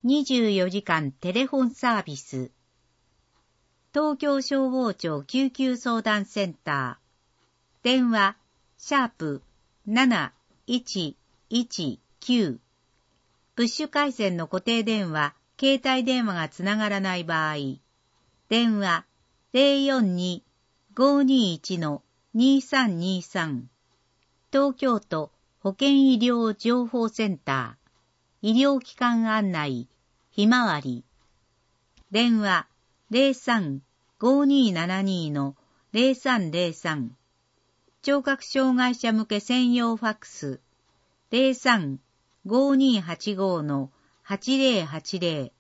24時間テレフォンサービス。東京消防庁救急相談センター。電話、#7119。プッシュ回線の固定電話、携帯電話がつながらない場合、電話042-521-2323。東京都保健医療情報センター。医療機関案内、ひまわり。電話03-5272-0303。聴覚障害者向け専用ファックス。03-5285-8080。